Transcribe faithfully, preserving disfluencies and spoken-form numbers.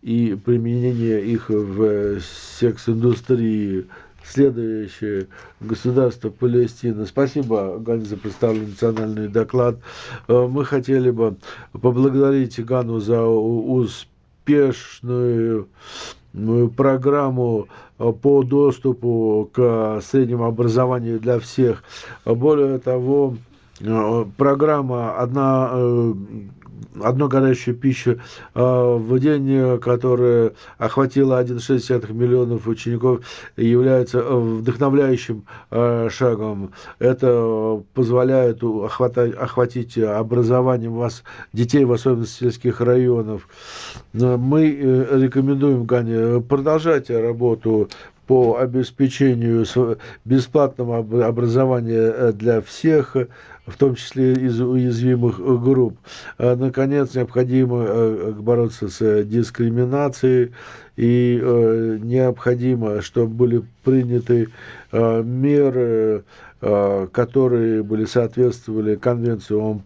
и применение их в секс-индустрии. Следующее государство Палестина. Спасибо, Ганя, за представленный национальный доклад. Мы хотели бы поблагодарить Гану за успешную программу по доступу к среднему образованию для всех. Более того, программа «Одна, одно горячая пища в день», которая охватила один целых шесть десятых миллионов учеников, является вдохновляющим шагом. Это позволяет охватать, охватить образованием вас, детей, в особенности сельских районов. Мы рекомендуем, Ганя, продолжать работу по обеспечению бесплатного образования для всех, в том числе из уязвимых групп. Наконец, необходимо бороться с дискриминацией, и необходимо, чтобы были приняты меры, которые были соответствовали Конвенции ООН